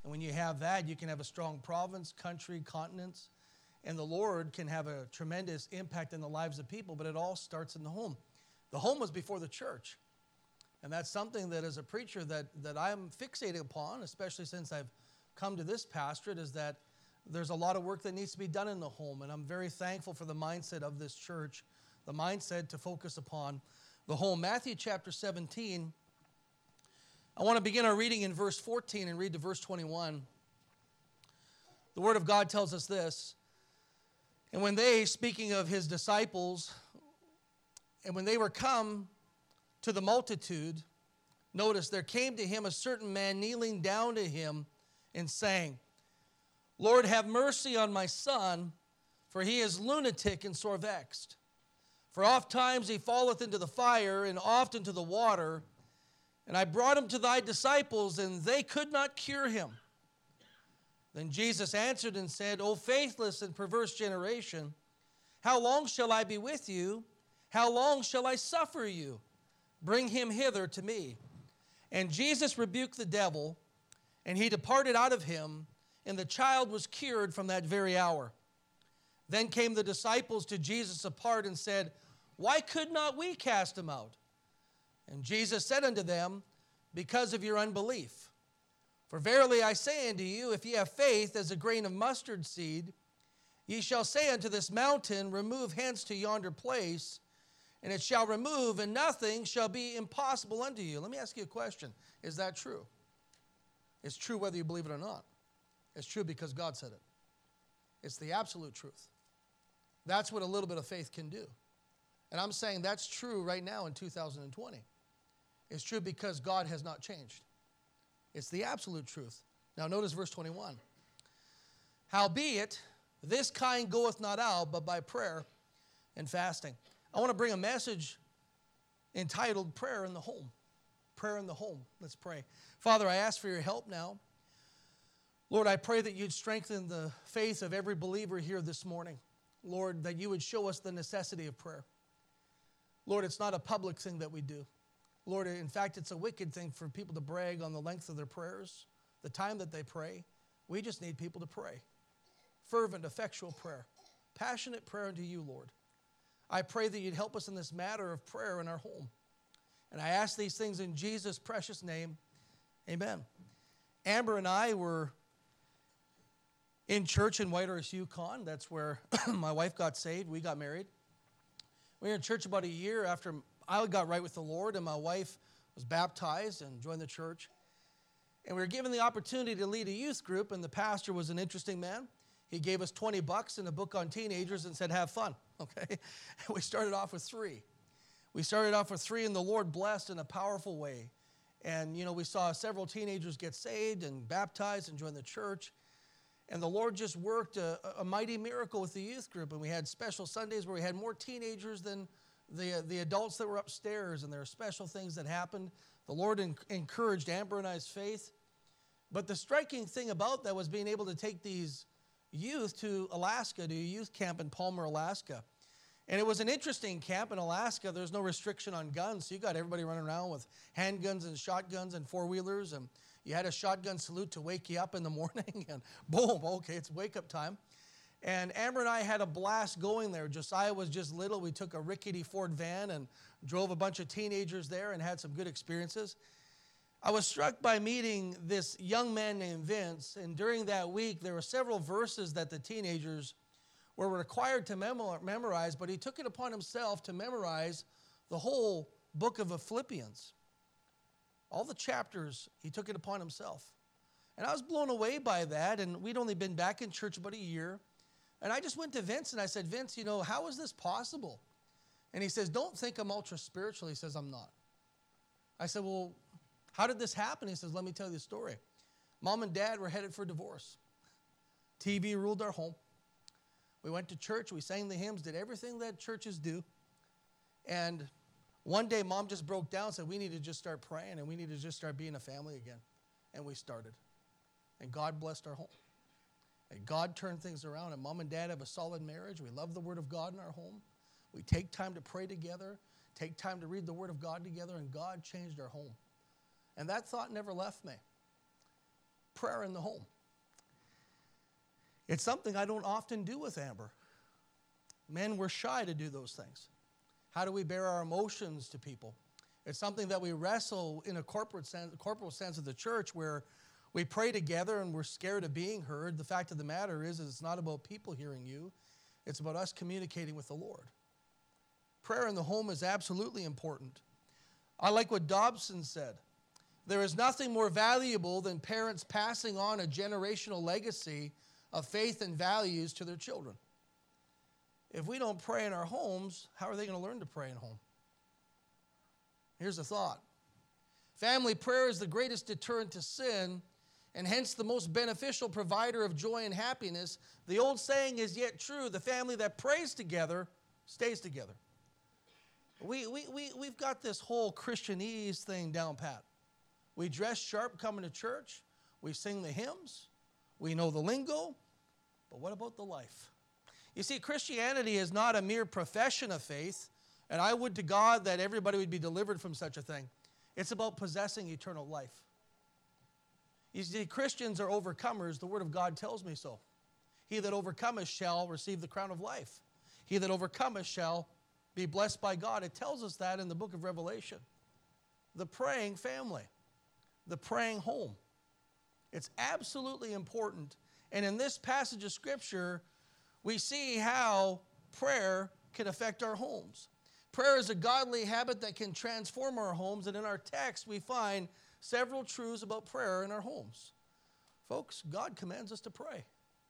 And when you have that, you can have a strong province, country, continents, and the Lord can have a tremendous impact in the lives of people, but it all starts in the home. The home was before the church. And that's something that as a preacher that I'm fixated upon, especially since I've come to this pastorate, is that there's a lot of work that needs to be done in the home. And I'm very thankful for the mindset of this church, the mindset to focus upon the home. Matthew chapter 17, I want to begin our reading in verse 14 and read to verse 21. The Word of God tells us this. And when they, speaking of his disciples, and when they were come to the multitude, notice, there came to him a certain man kneeling down to him and saying, Lord, have mercy on my son, for he is lunatic and sore vexed. For oft times he falleth into the fire, and oft into the water. And I brought him to thy disciples, and they could not cure him. Then Jesus answered and said, O faithless and perverse generation, how long shall I be with you? How long shall I suffer you? Bring him hither to me. And Jesus rebuked the devil, and he departed out of him, and the child was cured from that very hour. Then came the disciples to Jesus apart and said, Why could not we cast him out? And Jesus said unto them, Because of your unbelief. For verily I say unto you, if ye have faith as a grain of mustard seed, ye shall say unto this mountain, Remove hence to yonder place, and it shall remove, and nothing shall be impossible unto you. Let me ask you a question. Is that true? It's true whether you believe it or not. It's true because God said it. It's the absolute truth. That's what a little bit of faith can do. And I'm saying that's true right now in 2020. It's true because God has not changed. It's the absolute truth. Now notice verse 21. Howbeit, this kind goeth not out, but by prayer and fasting. I want to bring a message entitled Prayer in the Home. Prayer in the Home. Let's pray. Father, I ask for your help now. Lord, I pray that you'd strengthen the faith of every believer here this morning. Lord, that you would show us the necessity of prayer. Lord, it's not a public thing that we do. Lord, in fact, it's a wicked thing for people to brag on the length of their prayers, the time that they pray. We just need people to pray. Fervent, effectual prayer. Passionate prayer unto you, Lord. I pray that you'd help us in this matter of prayer in our home. And I ask these things in Jesus' precious name. Amen. Amber and I were in church in Whitehorse, Yukon. That's where my wife got saved. We got married. We were in church about a year after I got right with the Lord, and my wife was baptized and joined the church. And we were given the opportunity to lead a youth group, and the pastor was an interesting man. He gave us $20 and a book on teenagers and said, have fun, okay? We started off with 3. We started off with 3, and the Lord blessed in a powerful way. And, we saw several teenagers get saved and baptized and join the church. And the Lord just worked a mighty miracle with the youth group. And we had special Sundays where we had more teenagers than the adults that were upstairs. And there were special things that happened. The Lord encouraged Amber and I's faith. But the striking thing about that was being able to take these youth to Alaska, to a youth camp in Palmer, Alaska. And it was an interesting camp in Alaska. There's no restriction on guns. So you got everybody running around with handguns and shotguns and four-wheelers. And you had a shotgun salute to wake you up in the morning. And boom, okay, it's wake-up time. And Amber and I had a blast going there. Josiah was just little. We took a rickety Ford van and drove a bunch of teenagers there and had some good experiences. I was struck by meeting this young man named Vince. And during that week, there were several verses that the teenagers were required to memorize, but he took it upon himself to memorize the whole book of Philippians. All the chapters, he took it upon himself. And I was blown away by that, and we'd only been back in church about a year. And I just went to Vince, and I said, Vince, how is this possible? And he says, don't think I'm ultra spiritual. He says, I'm not. I said, well, how did this happen? He says, let me tell you the story. Mom and Dad were headed for divorce. TV ruled our home. We went to church, we sang the hymns, did everything that churches do. And one day, Mom just broke down and said, we need to just start praying, and we need to just start being a family again. And we started. And God blessed our home. And God turned things around, and Mom and Dad have a solid marriage. We love the Word of God in our home. We take time to pray together, take time to read the Word of God together, and God changed our home. And that thought never left me. prayer in the home. It's something I don't often do with Amber. Men, we're shy to do those things. How do we bear our emotions to people? It's something that we wrestle in a corporal sense of the church, where we pray together and we're scared of being heard. The fact of the matter is it's not about people hearing you. It's about us communicating with the Lord. Prayer in the home is absolutely important. I like what Dobson said. There is nothing more valuable than parents passing on a generational legacy of faith and values to their children. If we don't pray in our homes, how are they going to learn to pray at home? Here's a thought. Family prayer is the greatest deterrent to sin, and hence the most beneficial provider of joy and happiness. The old saying is yet true: the family that prays together stays together. We've got this whole Christianese thing down pat. We dress sharp coming to church. We sing the hymns. We know the lingo. But what about the life? You see, Christianity is not a mere profession of faith, and I would to God that everybody would be delivered from such a thing. It's about possessing eternal life. You see, Christians are overcomers. The Word of God tells me so. He that overcometh shall receive the crown of life. He that overcometh shall be blessed by God. It tells us that in the book of Revelation. The praying family, the praying home. It's absolutely important. And in this passage of Scripture, we see how prayer can affect our homes. Prayer is a godly habit that can transform our homes, and in our text we find several truths about prayer in our homes. Folks, God commands us to pray.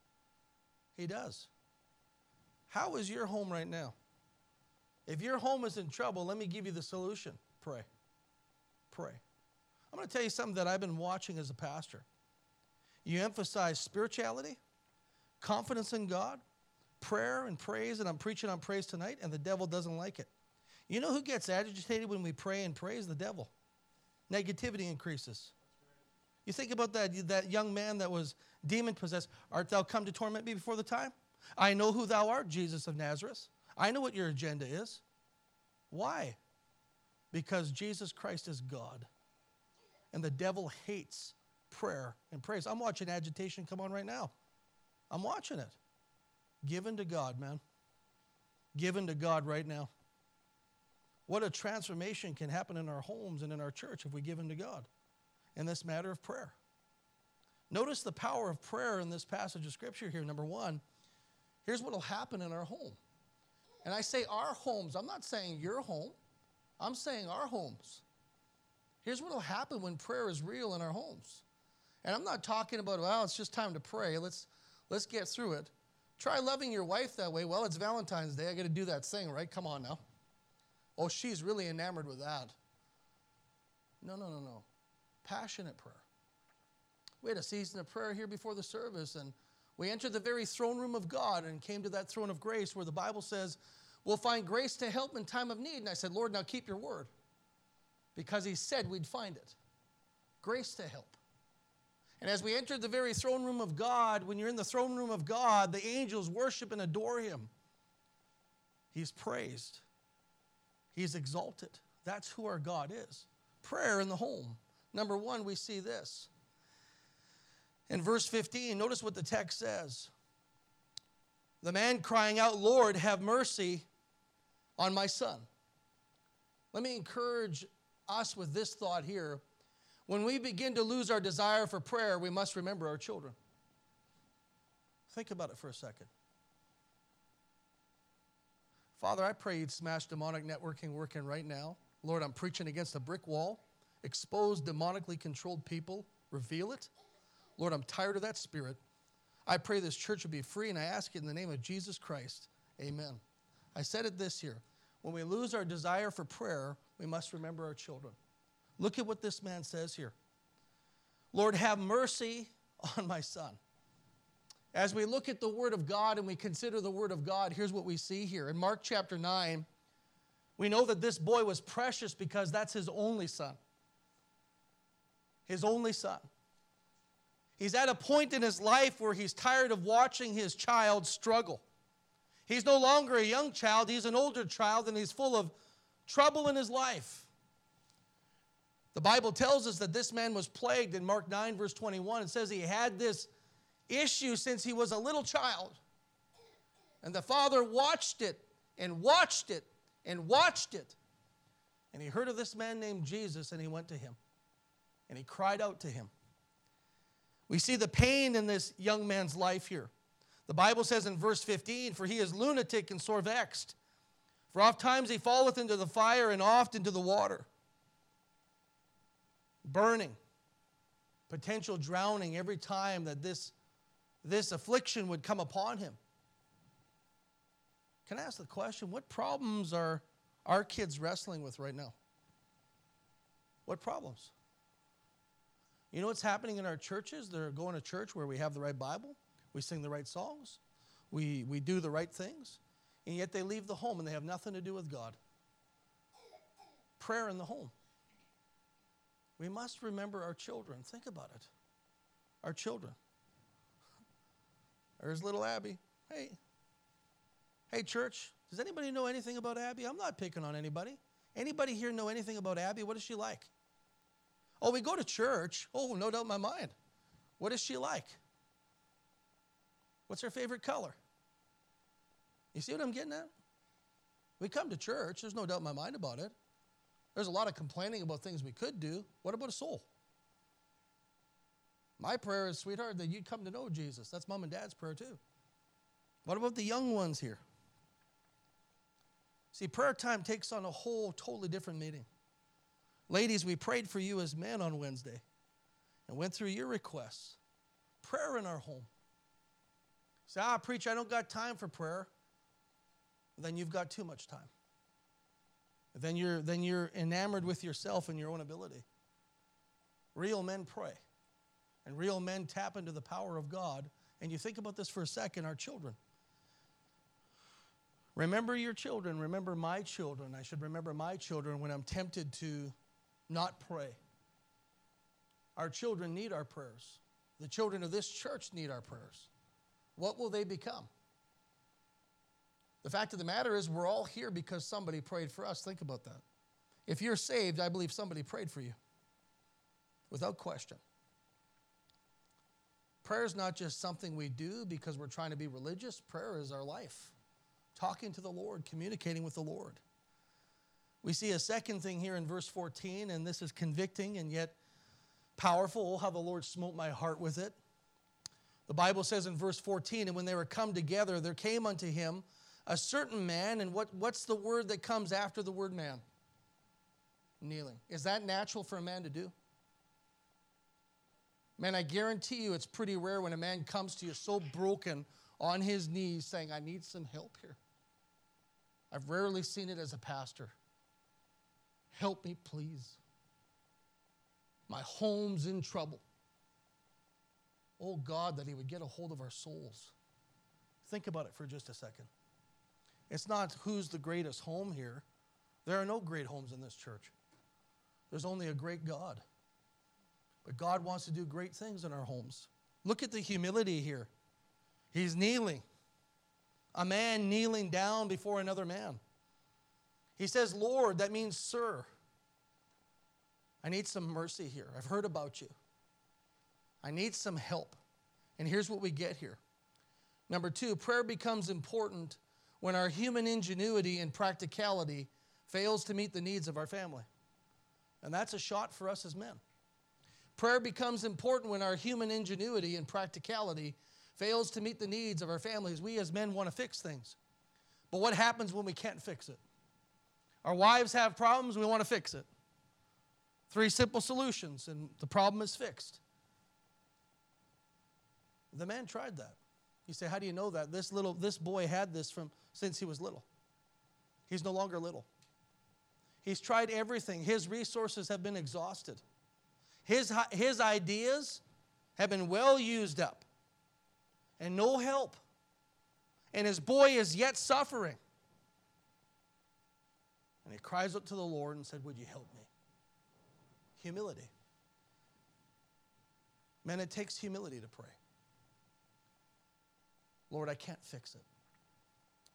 He does. How is your home right now? If your home is in trouble, let me give you the solution. Pray. Pray. I'm going to tell you something that I've been watching as a pastor. You emphasize spirituality, confidence in God, prayer and praise, and I'm preaching on praise tonight, and the devil doesn't like it. You know who gets agitated when we pray and praise? The devil. Negativity increases. You think about that young man that was demon-possessed. Art thou come to torment me before the time? I know who thou art, Jesus of Nazareth. I know what your agenda is. Why? Because Jesus Christ is God. And the devil hates prayer and praise. I'm watching agitation come on right now. I'm watching it. Given to God, man. Given to God right now. What a transformation can happen in our homes and in our church if we give in to God in this matter of prayer. Notice the power of prayer in this passage of Scripture here. Number one, here's what will happen in our home. And I say our homes. I'm not saying your home. I'm saying our homes. Here's what will happen when prayer is real in our homes. And I'm not talking about, well, it's just time to pray. Let's get through it. Try loving your wife that way. Well, it's Valentine's Day. I got to do that thing, right? Come on now. Oh, she's really enamored with that. No. Passionate prayer. We had a season of prayer here before the service, and we entered the very throne room of God and came to that throne of grace where the Bible says we'll find grace to help in time of need. And I said, Lord, now keep your word. Because he said we'd find it. Grace to help. And as we entered the very throne room of God, when you're in the throne room of God, the angels worship and adore him. He's praised. He's exalted. That's who our God is. Prayer in the home. Number one, we see this. In verse 15, notice what the text says. The man crying out, Lord, have mercy on my son. Let me encourage us with this thought here. When we begin to lose our desire for prayer, we must remember our children. Think about it for a second. Father, I pray you'd smash demonic networking working right now. Lord, I'm preaching against a brick wall. Expose demonically controlled people. Reveal it. Lord, I'm tired of that spirit. I pray this church will be free, and I ask it in the name of Jesus Christ. Amen. I said it this year. When we lose our desire for prayer, we must remember our children. Look at what this man says here. Lord, have mercy on my son. As we look at the Word of God and we consider the Word of God, here's what we see here. In Mark chapter 9, we know that this boy was precious because that's his only son. His only son. He's at a point in his life where he's tired of watching his child struggle. He's no longer a young child, he's an older child, and he's full of trouble in his life. The Bible tells us that this man was plagued in Mark 9, verse 21. It says he had this issue since he was a little child. And the father watched it and watched it and watched it. And he heard of this man named Jesus, and he went to him. And he cried out to him. We see the pain in this young man's life here. The Bible says in verse 15, "For he is lunatic and sore vexed. For oft times he falleth into the fire, and oft into the water." Burning, potential drowning every time that this affliction would come upon him. Can I ask the question, what problems are our kids wrestling with right now? What problems? You know what's happening in our churches? They're going to church where we have the right Bible, we sing the right songs, we do the right things, and yet they leave the home and they have nothing to do with God. Prayer in the home. We must remember our children. Think about it. Our children. There's little Abby. Hey, church, does anybody know anything about Abby? I'm not picking on anybody. Anybody here know anything about Abby? What is she like? Oh, we go to church. Oh, no doubt in my mind. What is she like? What's her favorite color? You see what I'm getting at? We come to church. There's no doubt in my mind about it. There's a lot of complaining about things we could do. What about a soul? My prayer is, sweetheart, that you'd come to know Jesus. That's mom and dad's prayer too. What about the young ones here? See, prayer time takes on a whole totally different meaning. Ladies, we prayed for you as men on Wednesday and went through your requests. Prayer in our home. Say, preacher, I don't got time for prayer. Then you've got too much time. Then you're enamored with yourself and your own ability. Real men pray. And real men tap into the power of God. And you think about this for a second, our children. Remember your children. Remember my children. I should remember my children when I'm tempted to not pray. Our children need our prayers. The children of this church need our prayers. What will they become? The fact of the matter is we're all here because somebody prayed for us. Think about that. If you're saved, I believe somebody prayed for you. Without question. Prayer is not just something we do because we're trying to be religious. Prayer is our life. Talking to the Lord, communicating with the Lord. We see a second thing here in verse 14, and this is convicting and yet powerful. Oh, how the Lord smote my heart with it. The Bible says in verse 14, "And when they were come together, there came unto him a certain man," and what's the word that comes after the word man? Kneeling. Is that natural for a man to do? Man, I guarantee you it's pretty rare when a man comes to you so broken on his knees saying, "I need some help here." I've rarely seen it as a pastor. "Help me, please. My home's in trouble." Oh God, that he would get a hold of our souls. Think about it for just a second. It's not who's the greatest home here. There are no great homes in this church. There's only a great God. But God wants to do great things in our homes. Look at the humility here. He's kneeling. A man kneeling down before another man. He says, "Lord," that means sir. I need some mercy here. I've heard about you. I need some help. And here's what we get here. Number 2, prayer becomes important when our human ingenuity and practicality fails to meet the needs of our family. And that's a shot for us as men. Prayer becomes important when our human ingenuity and practicality fails to meet the needs of our families. We as men want to fix things. But what happens when we can't fix it? Our wives have problems, we want to fix it. 3 simple solutions, and the problem is fixed. The man tried that. You say, how do you know that? This boy had this since he was little. He's no longer little. He's tried everything. His resources have been exhausted. His ideas have been well used up. And no help. And his boy is yet suffering. And he cries out to the Lord and said, "Would you help me?" Humility. Man, it takes humility to pray. Lord, I can't fix it.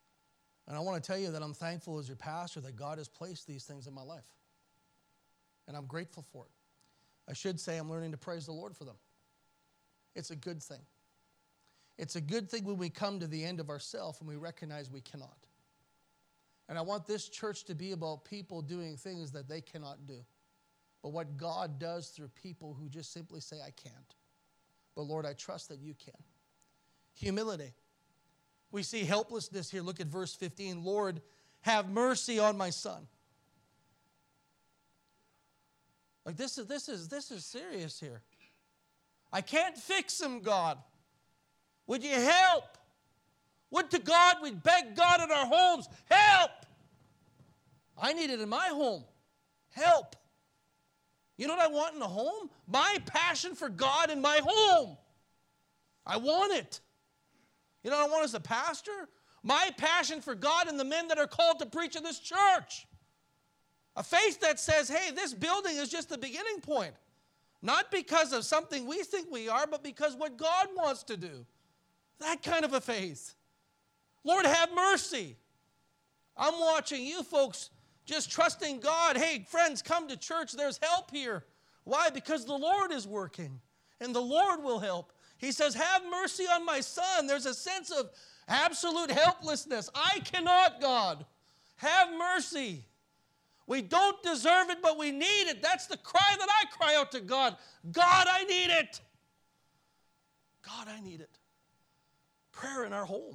And I want to tell you that I'm thankful as your pastor that God has placed these things in my life. and I'm grateful for it. I should say I'm learning to praise the Lord for them. It's a good thing. It's a good thing when we come to the end of ourselves and we recognize we cannot. And I want this church to be about people doing things that they cannot do. But what God does through people who just simply say, I can't. But Lord, I trust that you can. Humility. We see helplessness here. Look at verse 15. Lord, have mercy on my son. Like this is serious here. I can't fix him, God. Would you help? Would to God we'd beg God in our homes, help! I need it in my home. Help. You know what I want in a home? My passion for God in my home. I want it. You know what I want as a pastor? My passion for God and the men that are called to preach in this church. A faith that says, hey, this building is just the beginning point. Not because of something we think we are, but because what God wants to do. That kind of a faith. Lord, have mercy. I'm watching you folks just trusting God. Hey, friends, come to church. There's help here. Why? Because the Lord is working, and the Lord will help. He says, have mercy on my son. There's a sense of absolute helplessness. I cannot, God. Have mercy. We don't deserve it, but we need it. That's the cry that I cry out to God. God, I need it. God, I need it. Prayer in our home.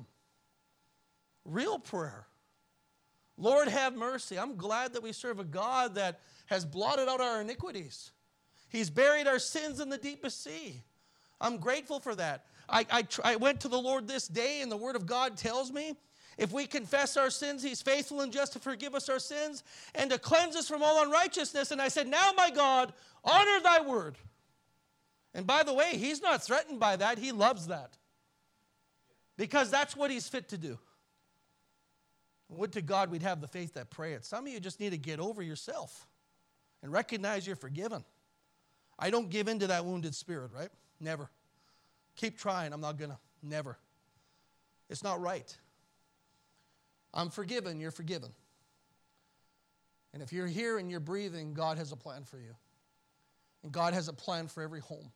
Real prayer. Lord, have mercy. I'm glad that we serve a God that has blotted out our iniquities. He's buried our sins in the deepest sea. I'm grateful for that. I went to the Lord this day, and the Word of God tells me if we confess our sins, He's faithful and just to forgive us our sins and to cleanse us from all unrighteousness. And I said, now, my God, honor thy word. And by the way, He's not threatened by that. He loves that. Because that's what He's fit to do. Would to God we'd have the faith that pray it. Some of you just need to get over yourself and recognize you're forgiven. I don't give in to that wounded spirit, right? Never. Keep trying. I'm not going to. Never. It's not right. I'm forgiven. You're forgiven. And if you're here and you're breathing, God has a plan for you. And God has a plan for every home.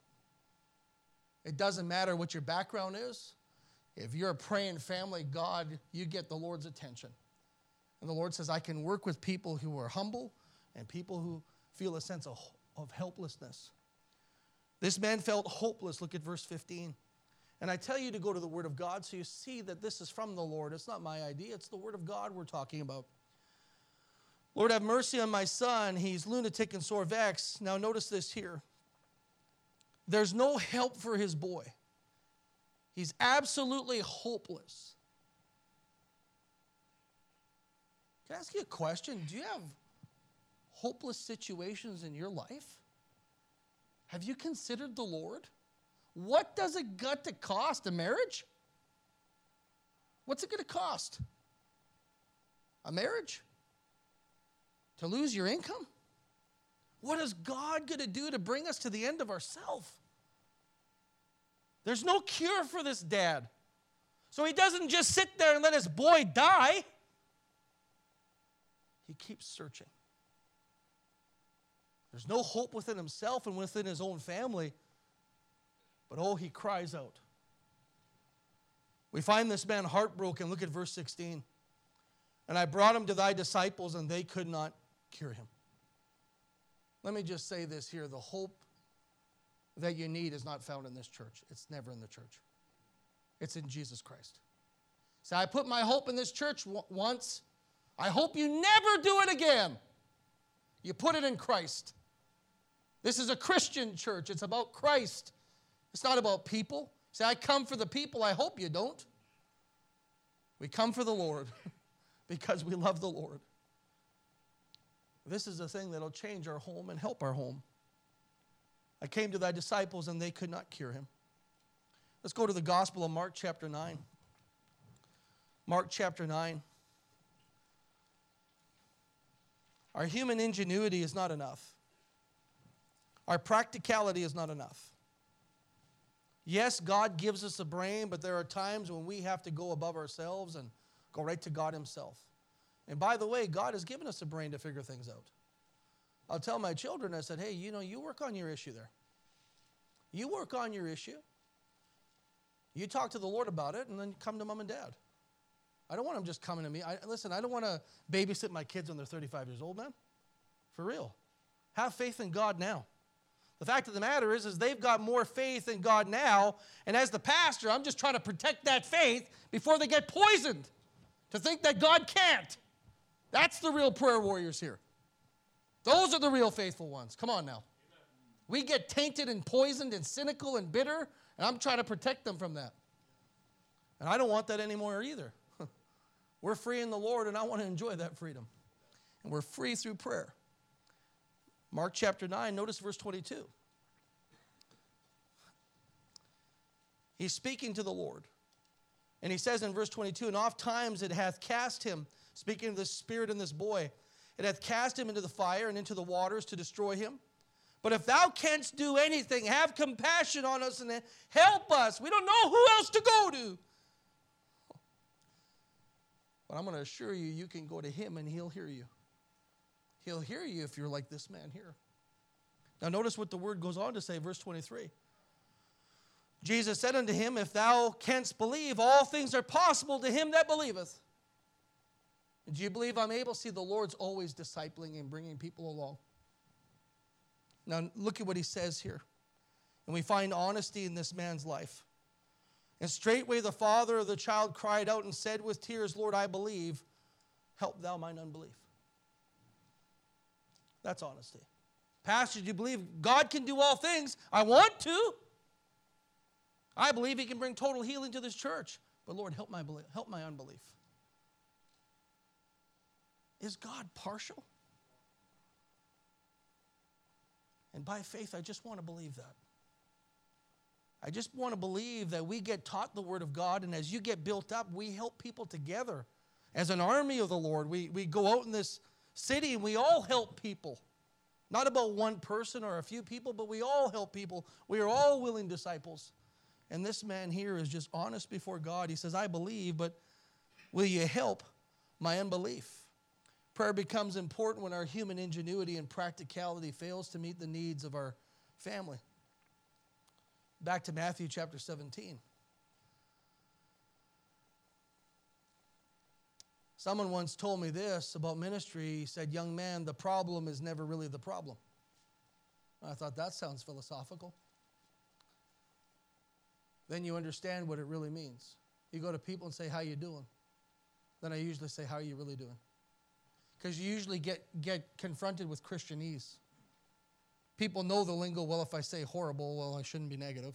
It doesn't matter what your background is. If you're a praying family, God, you get the Lord's attention. And the Lord says, I can work with people who are humble and people who feel a sense of helplessness. This man felt hopeless. Look at verse 15. And I tell you to go to the Word of God so you see that this is from the Lord. It's not my idea. It's the Word of God we're talking about. Lord, have mercy on my son. He's lunatic and sore vexed. Now notice this here. There's no help for his boy. He's absolutely hopeless. Can I ask you a question? Do you have hopeless situations in your life? Have you considered the Lord? What does it got to cost? A marriage? What's it going to cost? A marriage? To lose your income? What is God going to do to bring us to the end of ourselves? There's no cure for this dad. So he doesn't just sit there and let his boy die. He keeps searching. There's no hope within himself and within his own family. But oh, he cries out. We find this man heartbroken. Look at verse 16. And I brought him to thy disciples, and they could not cure him. Let me just say this here. The hope that you need is not found in this church. It's never in the church. It's in Jesus Christ. So I put my hope in this church once. I hope you never do it again. You put it in Christ. This is a Christian church. It's about Christ. It's not about people. Say, I come for the people. I hope you don't. We come for the Lord because we love the Lord. This is a thing that will change our home and help our home. I came to thy disciples and they could not cure him. Let's go to the Gospel of Mark chapter 9. Mark chapter 9. Our human ingenuity is not enough. Our practicality is not enough. Yes, God gives us a brain, but there are times when we have to go above ourselves and go right to God Himself. And by the way, God has given us a brain to figure things out. I'll tell my children, I said, hey, you work on your issue there. You work on your issue. You talk to the Lord about it, and then come to mom and dad. I don't want them just coming to me. Listen, I don't want to babysit my kids when they're 35 years old, man. For real. Have faith in God now. The fact of the matter is they've got more faith in God now, and as the pastor, I'm just trying to protect that faith before they get poisoned to think that God can't. That's the real prayer warriors here. Those are the real faithful ones. Come on now. We get tainted and poisoned and cynical and bitter, and I'm trying to protect them from that. And I don't want that anymore either. We're free in the Lord, and I want to enjoy that freedom. And we're free through prayer. Mark chapter 9, notice verse 22. He's speaking to the Lord. And he says in verse 22, and oft times it hath cast him, speaking of the spirit in this boy, it hath cast him into the fire and into the waters to destroy him. But if thou canst do anything, have compassion on us and help us. We don't know who else to go to. But I'm going to assure you, you can go to him and he'll hear you. He'll hear you if you're like this man here. Now notice what the word goes on to say, verse 23. Jesus said unto him, if thou canst believe, all things are possible to him that believeth. And do you believe I'm able? See, the Lord's always discipling and bringing people along. Now look at what he says here. And we find honesty in this man's life. And straightway the father of the child cried out and said with tears, Lord, I believe. Help thou mine unbelief. That's honesty. Pastor, do you believe God can do all things? I want to. I believe he can bring total healing to this church. But Lord, help my unbelief. Is God partial? And by faith, I just want to believe that. I just want to believe that we get taught the Word of God, and as you get built up, we help people together. As an army of the Lord, we go out in this city and we all help people. Not about one person or a few people, but we all help people. We are all willing disciples. And this man here is just honest before God. He says, I believe, but will you help my unbelief? Prayer becomes important when our human ingenuity and practicality fails to meet the needs of our family. Back to Matthew chapter 17. Someone once told me this about ministry. He said, young man, the problem is never really the problem. I thought that sounds philosophical. Then you understand what it really means. You go to people and say, how you doing? Then I usually say, how are you really doing? Because you usually get confronted with Christianese. People know the lingo, well, if I say horrible, well, I shouldn't be negative.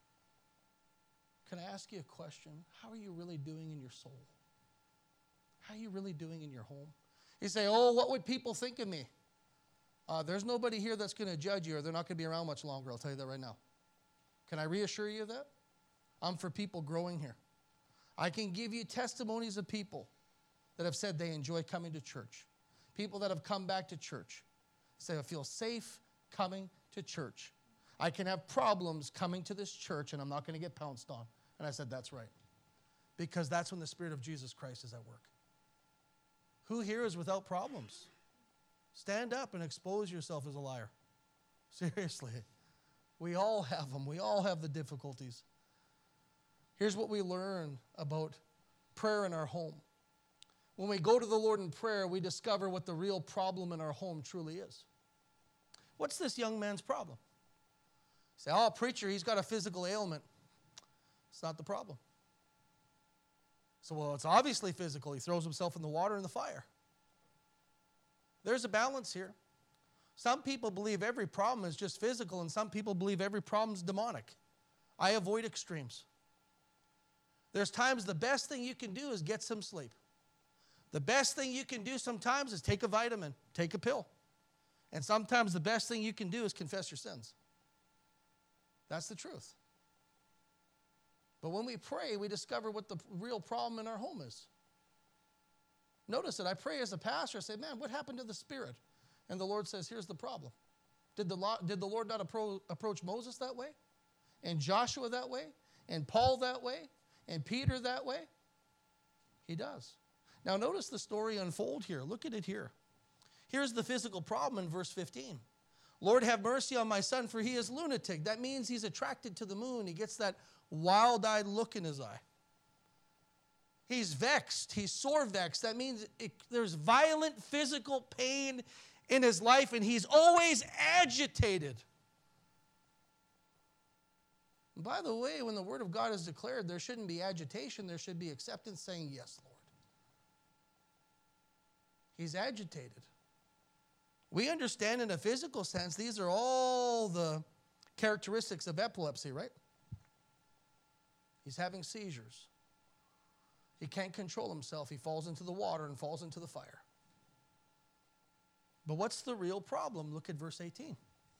Can I ask you a question? How are you really doing in your soul? How are you really doing in your home? You say, oh, what would people think of me? There's nobody here that's going to judge you, or they're not going to be around much longer. I'll tell you that right now. Can I reassure you of that? I'm for people growing here. I can give you testimonies of people that have said they enjoy coming to church. People that have come back to church. Say, I feel safe coming to church. I can have problems coming to this church, and I'm not going to get pounced on. And I said, that's right. Because that's when the Spirit of Jesus Christ is at work. Who here is without problems? Stand up and expose yourself as a liar. Seriously. We all have them. We all have the difficulties. Here's what we learn about prayer in our home. When we go to the Lord in prayer, we discover what the real problem in our home truly is. What's this young man's problem? You say, oh, preacher, he's got a physical ailment. It's not the problem. So, well, it's obviously physical. He throws himself in the water and the fire. There's a balance here. Some people believe every problem is just physical, and some people believe every problem is demonic. I avoid extremes. There's times the best thing you can do is get some sleep. The best thing you can do sometimes is take a vitamin, take a pill. And sometimes the best thing you can do is confess your sins. That's the truth. But when we pray, we discover what the real problem in our home is. Notice that I pray as a pastor, I say, man, what happened to the Spirit? And the Lord says, here's the problem. Did the Lord not approach Moses that way? And Joshua that way? And Paul that way? And Peter that way? He does. Now notice the story unfold here. Look at it here. Here's the physical problem in verse 15. Lord, have mercy on my son, for he is lunatic. That means he's attracted to the moon. He gets that wild-eyed look in his eye. He's vexed. He's sore vexed. That means there's violent physical pain in his life, and he's always agitated. And by the way, when the word of God is declared, there shouldn't be agitation. There should be acceptance, saying, yes, Lord. He's agitated. We understand in a physical sense, these are all the characteristics of epilepsy, right? He's having seizures. He can't control himself. He falls into the water and falls into the fire. But what's the real problem? Look at verse 18.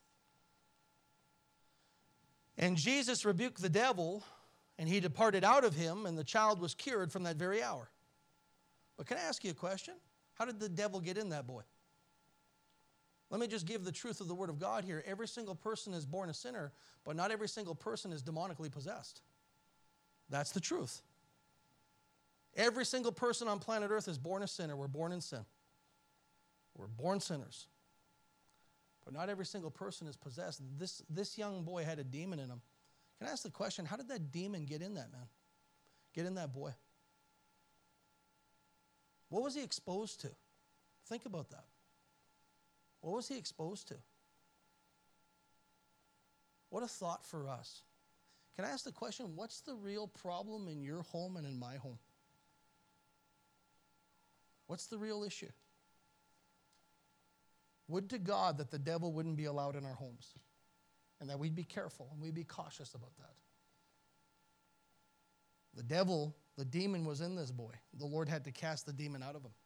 And Jesus rebuked the devil, and he departed out of him, and the child was cured from that very hour. But can I ask you a question? How did the devil get in that boy? Let me just give the truth of the Word of God here. Every single person is born a sinner, but not every single person is demonically possessed. That's the truth. Every single person on planet Earth is born a sinner. We're born in sin. We're born sinners. But not every single person is possessed. This young boy had a demon in him. Can I ask the question, how did that demon get in that man? Get in that boy? What was he exposed to? Think about that. What was he exposed to? What a thought for us. Can I ask the question, what's the real problem in your home and in my home? What's the real issue? Would to God that the devil wouldn't be allowed in our homes, and that we'd be careful and we'd be cautious about that. The devil, the demon was in this boy. The Lord had to cast the demon out of him.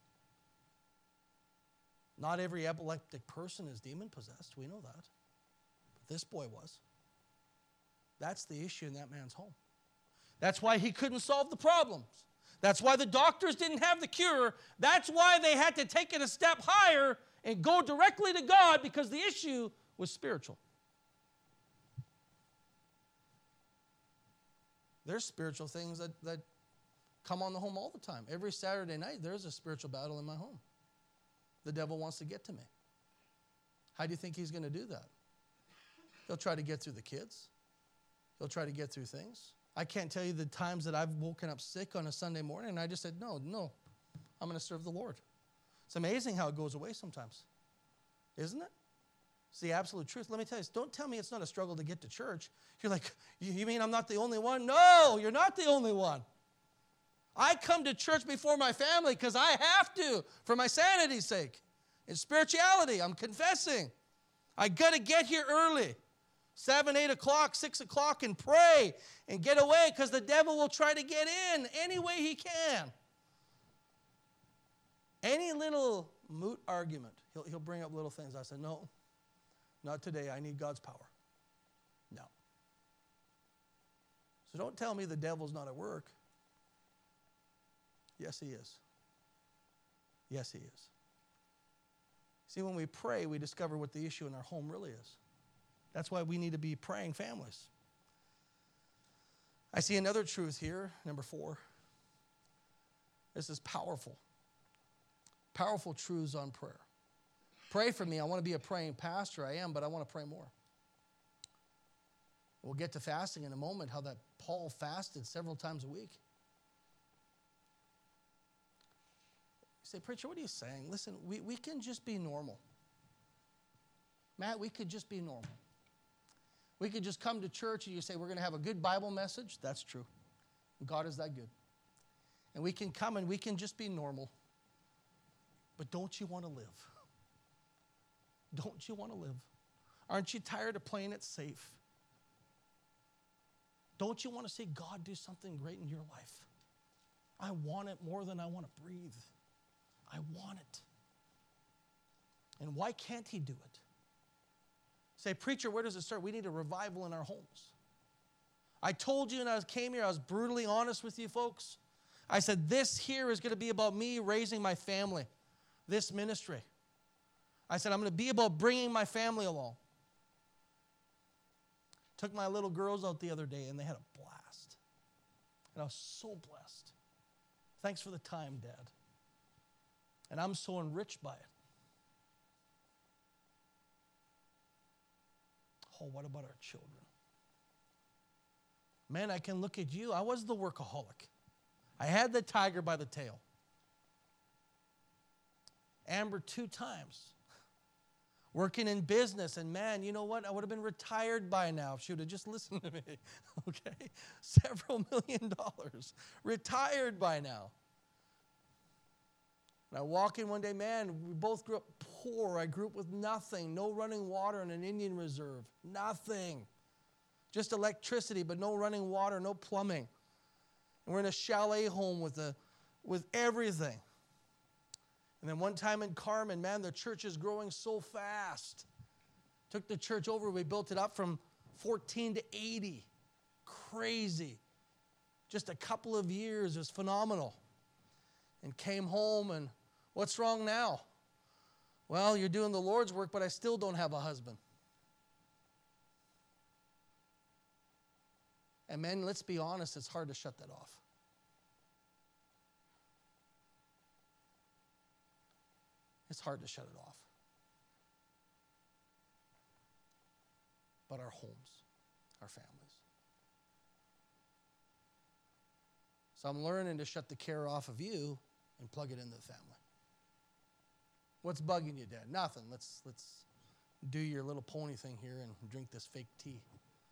Not every epileptic person is demon-possessed. We know that. But this boy was. That's the issue in that man's home. That's why he couldn't solve the problems. That's why the doctors didn't have the cure. That's why they had to take it a step higher and go directly to God, because the issue was spiritual. There's spiritual things that come on the home all the time. Every Saturday night, there's a spiritual battle in my home. The devil wants to get to me. How do you think he's going to do that? He'll try to get through the kids. He'll try to get through things. I can't tell you the times that I've woken up sick on a Sunday morning and I just said, no, I'm going to serve the Lord. It's amazing how it goes away sometimes. Isn't it? It's the absolute truth. Let me tell you, don't tell me it's not a struggle to get to church. You're like, you mean I'm not the only one? No, you're not the only one. I come to church before my family because I have to, for my sanity's sake. It's spirituality. I'm confessing. I got to get here early. 7, 8 o'clock, 6 o'clock, and pray and get away, because the devil will try to get in any way he can. Any little moot argument, he'll bring up little things. I said, no, not today. I need God's power. No. So don't tell me the devil's not at work. Yes, he is. Yes, he is. See, when we pray, we discover what the issue in our home really is. That's why we need to be praying families. I see another truth here, number 4. This is powerful. Powerful truths on prayer. Pray for me. I want to be a praying pastor. I am, but I want to pray more. We'll get to fasting in a moment, how that Paul fasted several times a week. You say, preacher, what are you saying? Listen, we can just be normal. Matt, we could just be normal. We could just come to church and you say, we're going to have a good Bible message. That's true. God is that good. And we can come and we can just be normal. But don't you want to live? Don't you want to live? Aren't you tired of playing it safe? Don't you want to see God do something great in your life? I want it more than I want to breathe. I want it. And why can't he do it? Say, preacher, where does it start? We need a revival in our homes. I told you when I came here, I was brutally honest with you folks. I said, this here is going to be about me raising my family, this ministry. I said, I'm going to be about bringing my family along. Took my little girls out the other day, and they had a blast. And I was so blessed. Thanks for the time, Dad. And I'm so enriched by it. oh, what about our children? Man, I can look at you. I was the workaholic. I had the tiger by the tail. Amber 2 times. Working in business, and man, you know what? I would have been retired by now if she would have just listened to me. Okay? Several $million. Retired by now. And I walk in one day, man, we both grew up poor. I grew up with nothing. No running water in an Indian reserve. Nothing. Just electricity, but no running water, no plumbing. And we're in a chalet home with everything. And then one time in Carmen, man, the church is growing so fast. Took the church over. We built it up from 14 to 80. Crazy. Just a couple of years. It was phenomenal. And came home, and what's wrong now? Well, you're doing the Lord's work, but I still don't have a husband. And man, let's be honest, it's hard to shut that off. It's hard to shut it off. But our homes, our families. So I'm learning to shut the care off of you and plug it into the family. What's bugging you, Dad? Nothing. Let's do your little pony thing here and drink this fake tea.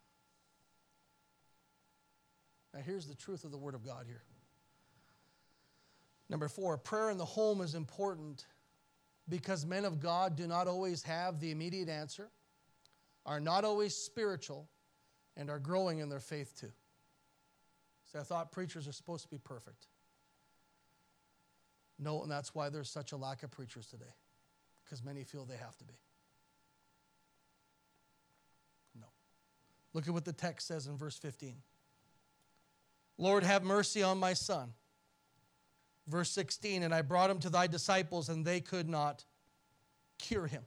Now here's the truth of the Word of God here. Number 4, prayer in the home is important because men of God do not always have the immediate answer, are not always spiritual, and are growing in their faith too. See, I thought preachers are supposed to be perfect. No, and that's why there's such a lack of preachers today, because many feel they have to be. No. Look at what the text says in verse 15. Lord, have mercy on my son. Verse 16, and I brought him to thy disciples, and they could not cure him.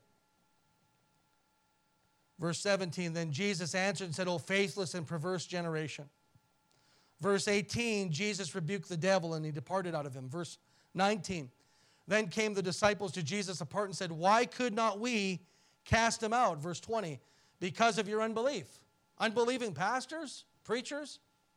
Verse 17, then Jesus answered and said, O faithless and perverse generation. Verse 18, Jesus rebuked the devil, and he departed out of him. Verse 19, then came the disciples to Jesus apart and said, why could not we cast him out? Verse 20, because of your unbelief. Unbelieving pastors, preachers.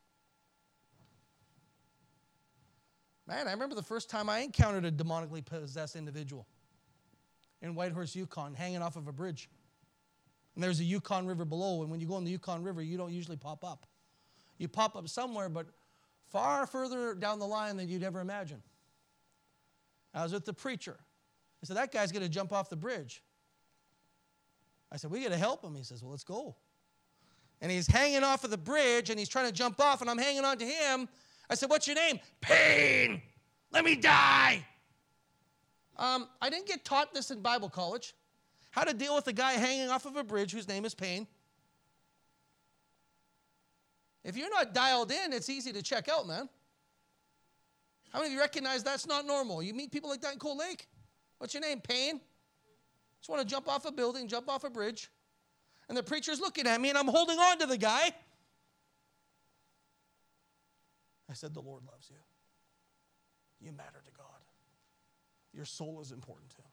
Man, I remember the first time I encountered a demonically possessed individual in Whitehorse, Yukon, hanging off of a bridge. And there's a Yukon River below, and when you go in the Yukon River, you don't usually pop up. You pop up somewhere, but far further down the line than you'd ever imagine. I was with the preacher. I said, that guy's going to jump off the bridge. I said, we got to help him. He says, well, let's go. And he's hanging off of the bridge, and he's trying to jump off, and I'm hanging on to him. I said, what's your name? Pain. Let me die. I didn't get taught this in Bible college. How to deal with a guy hanging off of a bridge whose name is Pain. If you're not dialed in, it's easy to check out, man. How many of you recognize that's not normal? You meet people like that in Cold Lake? What's your name? Pain? Just want to jump off a building, jump off a bridge. And the preacher's looking at me, and I'm holding on to the guy. I said, the Lord loves you. You matter to God. Your soul is important to him.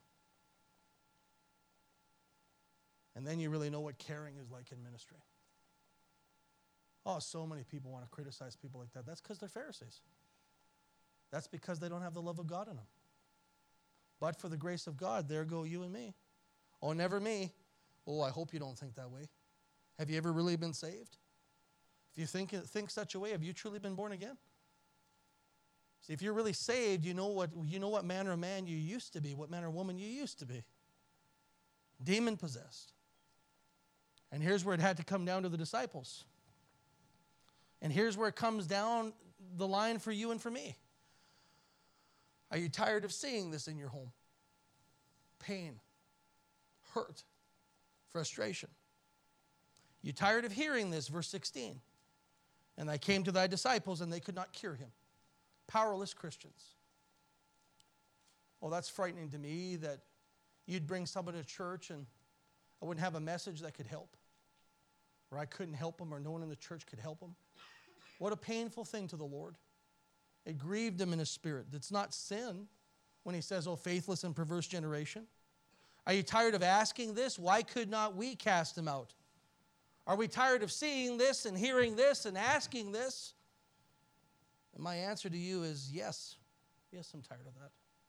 And then you really know what caring is like in ministry. Oh, so many people want to criticize people like that. That's because they're Pharisees. That's because they don't have the love of God in them. But for the grace of God, there go you and me. Oh, never me. Oh, I hope you don't think that way. Have you ever really been saved? If you think such a way, have you truly been born again? See, if you're really saved, you know what manner of man you used to be, what manner of woman you used to be. Demon possessed. And here's where it had to come down to the disciples. And here's where it comes down the line for you and for me. Are you tired of seeing this in your home? Pain, hurt, frustration. You tired of hearing this? Verse 16. And I came to thy disciples, and they could not cure him. Powerless Christians. Well, that's frightening to me that you'd bring someone to church and I wouldn't have a message that could help. Or I couldn't help them, or no one in the church could help them. What a painful thing to the Lord. It grieved him in his spirit. It's not sin when he says, oh, faithless and perverse generation. Are you tired of asking this? Why could not we cast him out? Are we tired of seeing this and hearing this and asking this? And my answer to you is yes. Yes, I'm tired of that.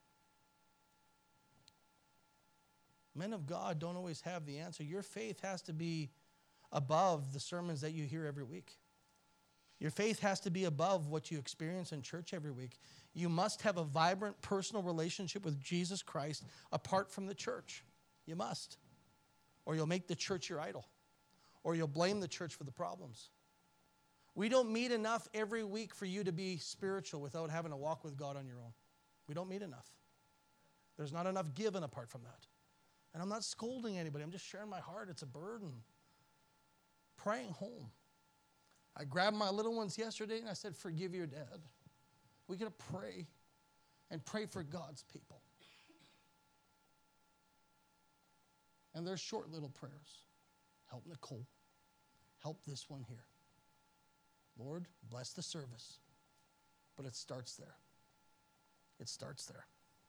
Men of God don't always have the answer. Your faith has to be above the sermons that you hear every week. Your faith has to be above what you experience in church every week. You must have a vibrant personal relationship with Jesus Christ apart from the church. You must. Or you'll make the church your idol. Or you'll blame the church for the problems. We don't meet enough every week for you to be spiritual without having to walk with God on your own. We don't meet enough. There's not enough given apart from that. And I'm not scolding anybody. I'm just sharing my heart. It's a burden. Praying home. I grabbed my little ones yesterday and I said, forgive your dad. We got to pray and pray for God's people. And they're short little prayers. Help Nicole. Help this one here. Lord, bless the service. But it starts there. It starts there.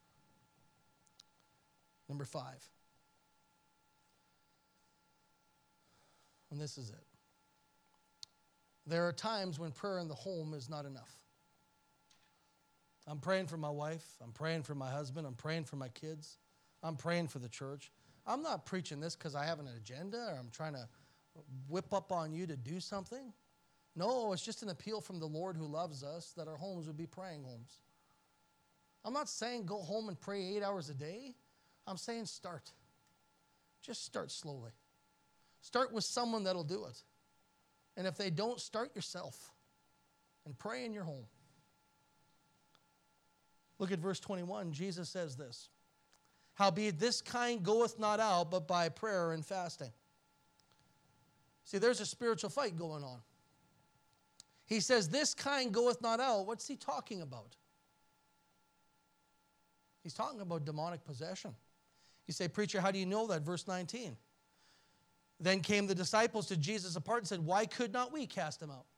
Number 5. And this is it. There are times when prayer in the home is not enough. I'm praying for my wife. I'm praying for my husband. I'm praying for my kids. I'm praying for the church. I'm not preaching this because I have an agenda or I'm trying to whip up on you to do something. No, it's just an appeal from the Lord who loves us that our homes would be praying homes. I'm not saying go home and pray 8 hours a day. I'm saying start. Just start slowly. Start with someone that'll do it. And if they don't, start yourself and pray in your home. Look at verse 21. Jesus says this. Howbeit this kind goeth not out, but by prayer and fasting. See, there's a spiritual fight going on. He says, this kind goeth not out. What's he talking about? He's talking about demonic possession. You say, preacher, how do you know that? Verse 19. Then came the disciples to Jesus apart and said, why could not we cast him out?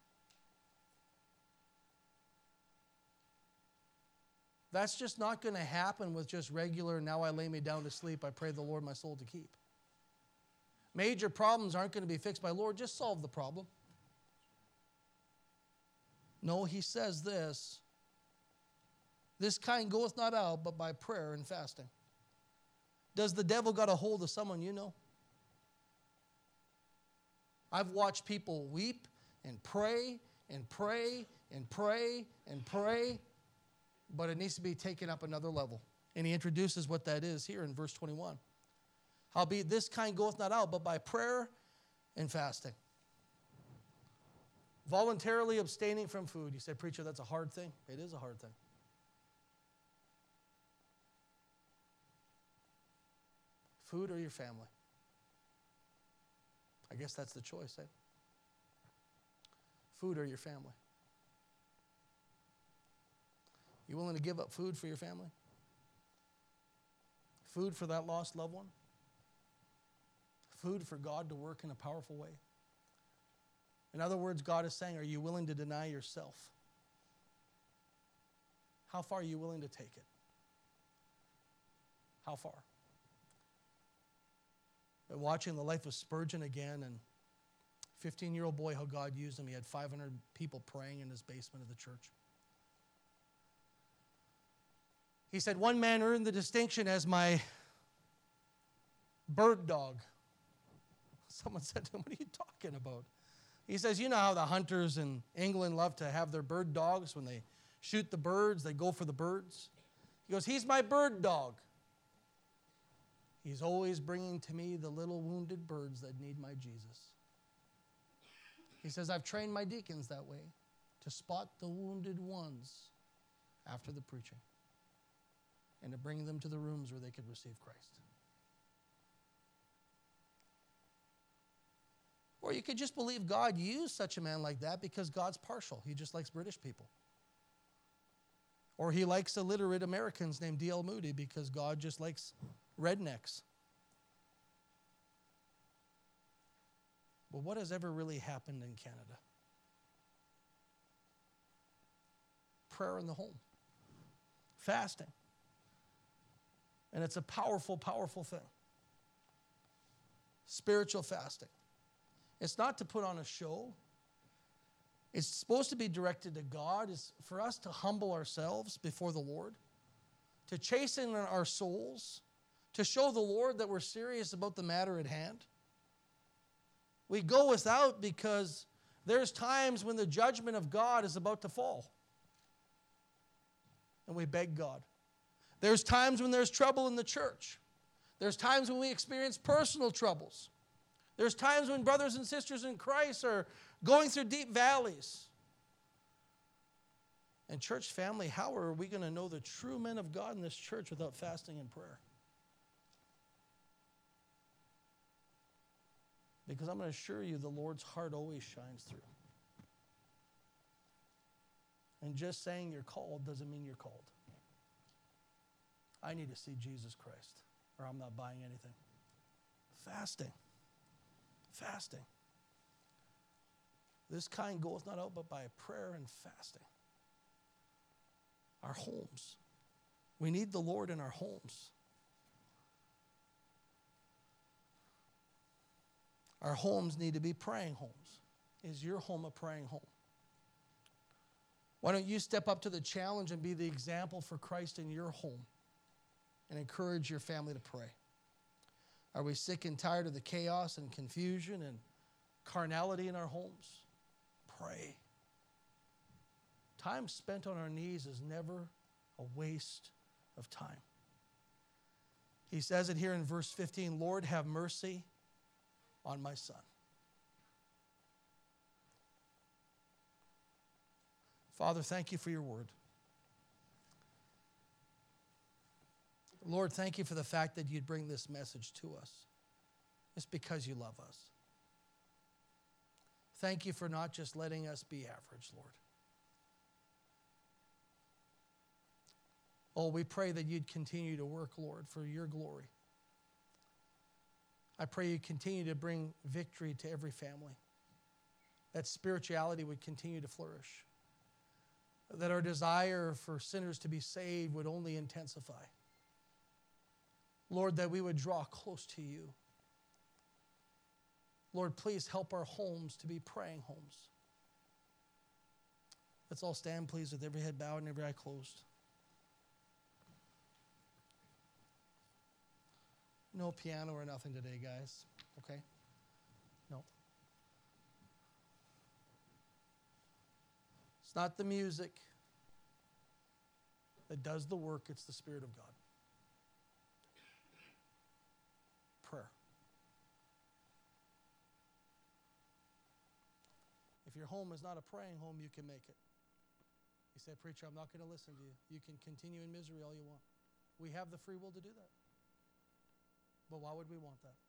That's just not going to happen with just regular, now I lay me down to sleep, I pray the Lord my soul to keep. Major problems aren't going to be fixed by Lord, just solve the problem. No, he says this. This kind goeth not out, but by prayer and fasting. Does the devil got a hold of someone you know? I've watched people weep and pray and pray and pray and pray, but it needs to be taken up another level. And he introduces what that is here in verse 21. Howbeit this kind goeth not out, but by prayer and fasting. Voluntarily abstaining from food. You say, preacher, that's a hard thing. It is a hard thing. Food or your family? I guess that's the choice, eh? Food or your family? You willing to give up food for your family? Food for that lost loved one? Food for God to work in a powerful way? In other words, God is saying, are you willing to deny yourself? How far are you willing to take it? How far? But watching the life of Spurgeon again, and 15-year-old boy, how God used him. He had 500 people praying in his basement of the church. He said, one man earned the distinction as my bird dog. Someone said to him, what are you talking about? He says, you know how the hunters in England love to have their bird dogs. When they shoot the birds, they go for the birds. He goes, he's my bird dog. He's always bringing to me the little wounded birds that need my Jesus. He says, I've trained my deacons that way, to spot the wounded ones after the preaching and to bring them to the rooms where they could receive Christ. Or you could just believe God used such a man like that because God's partial. He just likes British people. Or he likes illiterate Americans named D.L. Moody because God just likes rednecks. But what has ever really happened in Canada? Prayer in the home. Fasting. And it's a powerful, powerful thing. Spiritual fasting. It's not to put on a show. It's supposed to be directed to God. It's for us to humble ourselves before the Lord, to chasten our souls, to show the Lord that we're serious about the matter at hand. We go without because there's times when the judgment of God is about to fall. And we beg God. There's times when there's trouble in the church. There's times when we experience personal troubles. There's times when brothers and sisters in Christ are going through deep valleys. And church family, how are we going to know the true men of God in this church without fasting and prayer? Because I'm going to assure you the Lord's heart always shines through. And just saying you're called doesn't mean you're called. I need to see Jesus Christ, or I'm not buying anything. Fasting. Fasting. This kind goeth not out but by prayer and fasting. Our homes. We need the Lord in our homes. Our homes need to be praying homes. Is your home a praying home? Why don't you step up to the challenge and be the example for Christ in your home and encourage your family to pray? Are we sick and tired of the chaos and confusion and carnality in our homes? Pray. Time spent on our knees is never a waste of time. He says it here in verse 15, Lord, have mercy on my son. Father, thank you for your word. Lord, thank you for the fact that you'd bring this message to us. It's because you love us. Thank you for not just letting us be average, Lord. Oh, we pray that you'd continue to work, Lord, for your glory. I pray you continue to bring victory to every family, that spirituality would continue to flourish, that our desire for sinners to be saved would only intensify. Lord, that we would draw close to you. Lord, please help our homes to be praying homes. Let's all stand, please, with every head bowed and every eye closed. No piano or nothing today, guys. Okay? No. It's not the music that does the work, it's the Spirit of God. Prayer. If your home is not a praying home, you can make it. You say, preacher, I'm not going to listen to you. You can continue in misery all you want. We have the free will to do that. But why would we want that?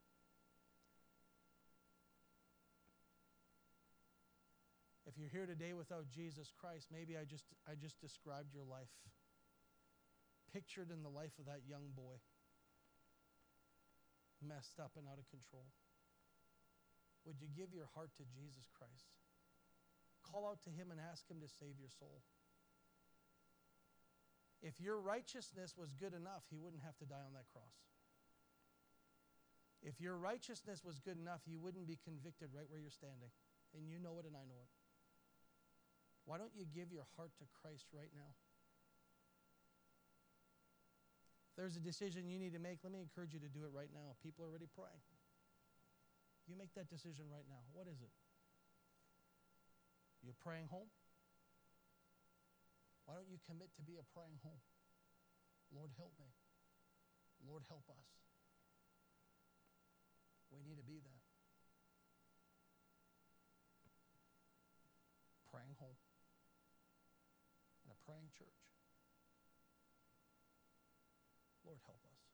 If you're here today without Jesus Christ, maybe I just described your life. Pictured in the life of that young boy. Messed up and out of control. Would you give your heart to Jesus Christ? Call out to him and ask him to save your soul. If your righteousness was good enough, he wouldn't have to die on that cross. If your righteousness was good enough, you wouldn't be convicted right where you're standing. And you know it and I know it. Why don't you give your heart to Christ right now? If there's a decision you need to make, let me encourage you to do it right now. People are already praying. You make that decision right now. What is it? You're praying home? Why don't you commit to be a praying home? Lord, help me. Lord, help us. We need to be that. Praying home. And a praying church. Lord, help us.